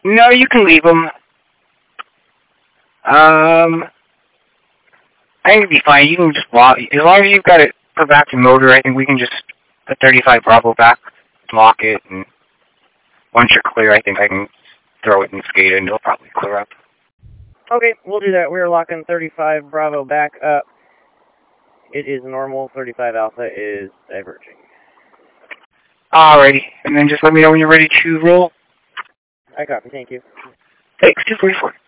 No, you can leave them. I think it'd be fine. You can just lock. As long as you've got it put back to motor, I think we can just put 35 Bravo back, lock it, and once you're clear, I think I can throw it and skate it, and it'll probably clear up. Okay, we'll do that. We're locking 35 Bravo back up. It is normal. 35 Alpha is diverging. Alrighty, and then just let me know when you're ready to roll. I copy. Thank you. Thanks, 244.